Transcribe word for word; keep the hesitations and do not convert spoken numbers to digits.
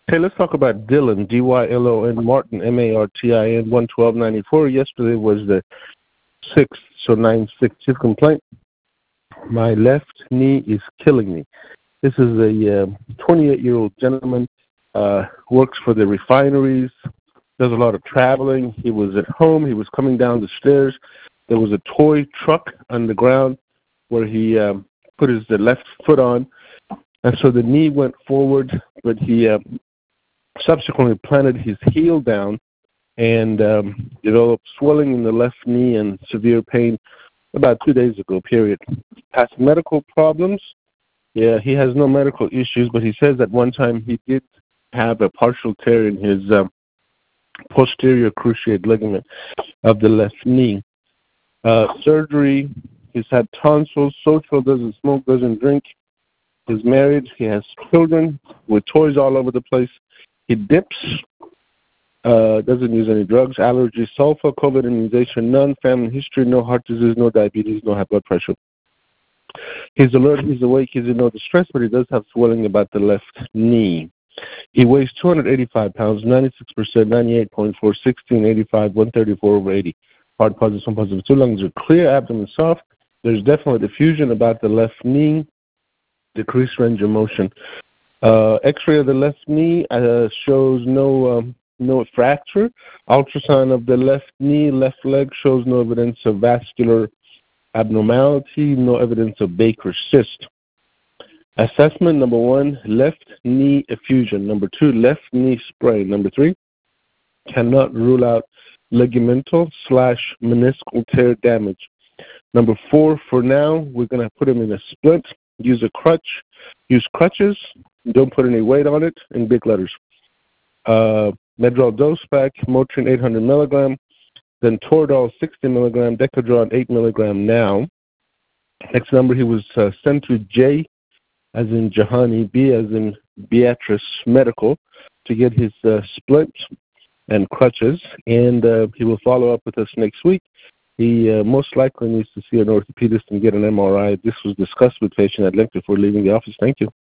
Hey, let's talk about Dylan, D Y L O N, Martin, M A R T I N, one twelve ninety-four. Yesterday was the sixth, so nine six. His complaint, my left knee is killing me. This is a twenty-eight-year-old gentleman, uh, works for the refineries, does a lot of traveling. He was at home. He was coming down the stairs. There was a toy truck on the ground where he um, put his the left foot on, and so the knee went forward, but he uh, subsequently planted his heel down and um, developed swelling in the left knee and severe pain about two days ago, period. Past medical problems, yeah, he has no medical issues, but he says at one time he did have a partial tear in his um, posterior cruciate ligament of the left knee. Uh, surgery, he's had tonsils, social, doesn't smoke, doesn't drink. He's married, he has children with toys all over the place. He dips, uh, doesn't use any drugs, allergies, sulfur, COVID immunization, none, family history, no heart disease, no diabetes, no high blood pressure. He's alert, he's awake, he's in no distress, but he does have swelling about the left knee. He weighs two hundred eighty-five pounds, ninety-six percent, ninety-eight point four, sixteen eighty-five, one thirty-four over eighty. Heart positive, some positive, two lungs are clear, abdomen soft. There's definitely diffusion about the left knee, decreased range of motion. Uh, X-ray of the left knee uh, shows no um, no fracture. Ultrasound of the left knee, left leg shows no evidence of vascular abnormality, no evidence of Baker's cyst. Assessment, number one, left knee effusion. Number two, left knee sprain. Number three, cannot rule out ligamental slash meniscal tear damage. Number four, for now, we're going to put him in a splint, use a crutch, use crutches, don't put any weight on it, in big letters. Uh, Medrol dose pack, Motrin eight hundred milligram, then Toradol sixty milligram, Decadron eight milligram now. Next number, he was uh, sent to J, as in Jahani, B as in Beatrice Medical, to get his uh, splint and crutches, and uh, he will follow up with us next week. He uh, most likely needs to see an orthopedist and get an M R I. This was discussed with patient at length before leaving the office. Thank you.